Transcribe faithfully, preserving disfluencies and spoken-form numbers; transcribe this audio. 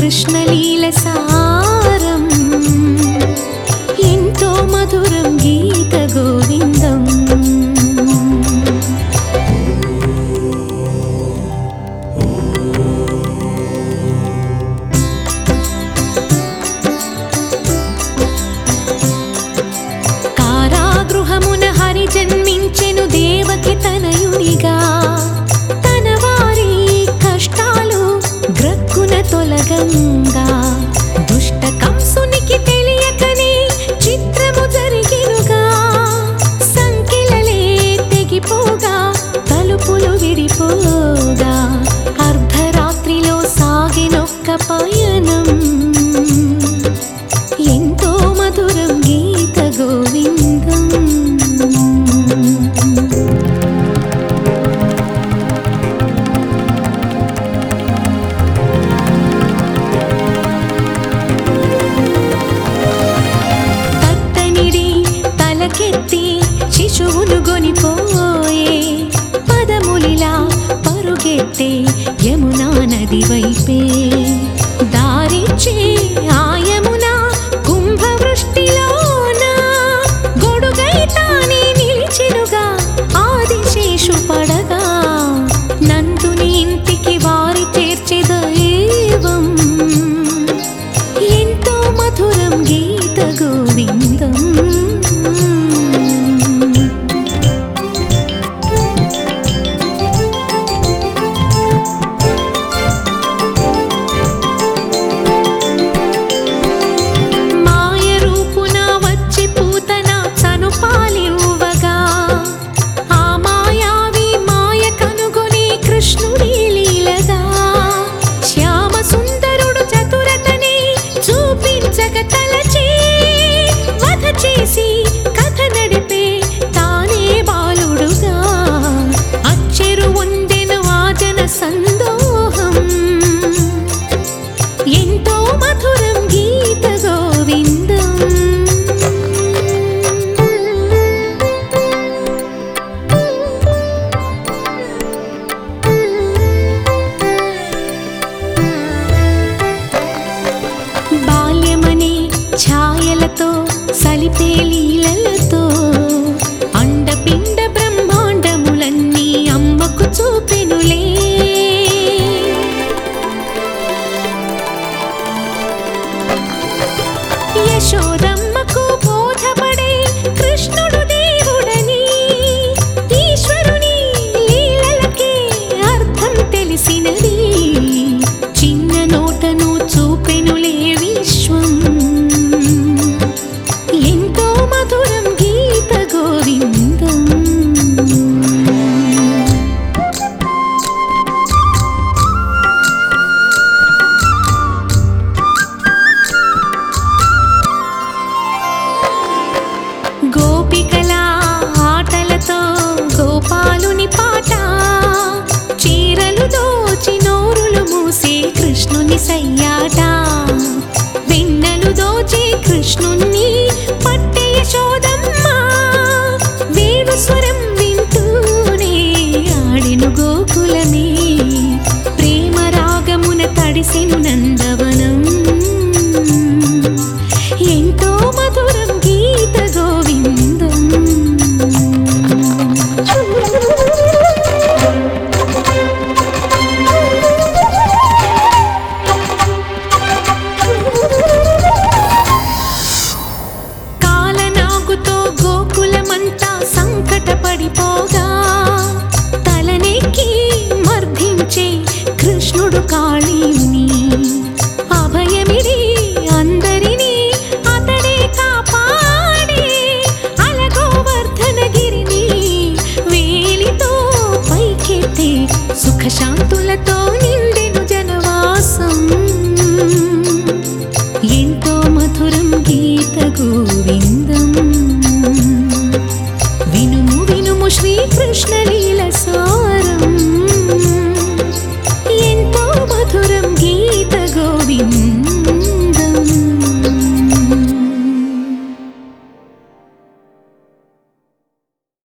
కృష్ణలీల సారం ఎంతో మధురం గీత గోవిందం. కారాగృహమున హరి జన్మించెను దేవకి తనయునిగా. తన వారి కష్టాలు గ్రక్కున తొలగంగా దుష్ట కంసునికి తెలియకనే చిత్రము జరిగినుగా. సంకెలలే తెగిపోగా తలుపులు విడిపోగా అర్ధరాత్రిలో సాగినొక్క పయనం ఎంతో మధురం గీత గోవిందం. తత్తనిడి తలకెత్తి శిశువును గొనిపోయే పదములిలా పరుగెత్తే యమునా నది వైపే. దారిచ్చే ఆ యమున కుంభవృష్టిలోన గొడుగై తానే నిలిచెనుగా ఆదిశేషు పడగా. నందుని ఇంటికి వారి చేర్చె దైవం ఎంతో మధురం గీత గోవిందం. కథ నడిపే తానే బాలుడుగా అచ్చెరు ఉండెను వాజన సందోహం ఎంతో మధురం గీత గోవిందం. బాల్యమనే ఛాయలతో సలిపే లీలలతో అండపిండ బ్రహ్మాండములన్నీ అమ్మకు చూపెనులే. యశోదమ్మకు బోధపడే కృష్ణుడు దేవుడని ఈశ్వరుని లీలలకే అర్థం తెలిసినది. చిన్న నోటను చూపెనులే విశ్వం ఎంతో మధురం గీత గోవిందం. గోపికల ఆటలతో గోపాలుని పాట చీరలు దోచి నోరులు మూసే కృష్ణుని సయ్యాట. వెన్నెలు దోచి కృష్ణుణ్ణి పట్టే యశోదమ్మ వేణు స్వరం వింటూనే ఆడెను గోకులమే. ప్రేమ రాగమున తడిసెను నందవనం ఎంతో మధురం గీత గోవిందం. కాలనాగుతో గోకులమంతా సంకటపడిపోగా తలనెక్కి మర్ధించే కృష్ణుడు కాళీని అభయమిడి అందరినీ అతడే కాపాడే. అలగోవర్ధనగిరిని వేలితో పైకెత్తే సుఖశాంతులతో నిండెను జనవాసం ఎంతో మధురం గీత గోవిందం. వినుము వినుము శ్రీకృష్ణ లీల సా